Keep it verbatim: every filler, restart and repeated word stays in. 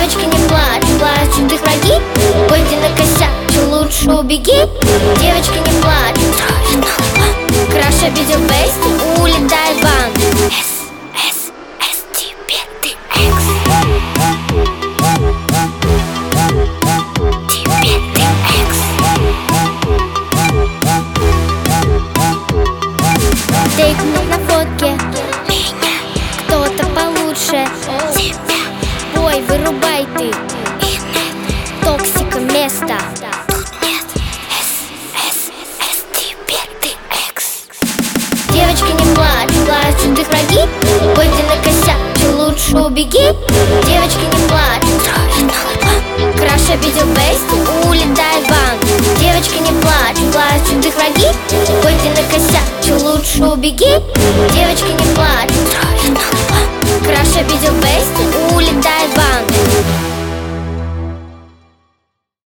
Девочки, не плачь, плачут их враги. Пойди накосячу, лучше убеги. Девочки, не плачь, краш обидел Бести, улетай в банк. С, С, С, теперь ты экс. Теперь ты экс. Тыкнуть на фотке меня кто-то получше тебя. Бой, вырубай ты. И нет токсика места. Тут нет. С, С, С, теперь ты экс. Девочки, не плачь, плачут их враги. Пойди накосячу, лучше убеги. Девочки, не плачь, краш обидел Бести, улетай в банк. Девочки, не плачь, плачут их враги. Пойди накосячу, лучше убеги. Девочки, не плачь, краш обидел Бести,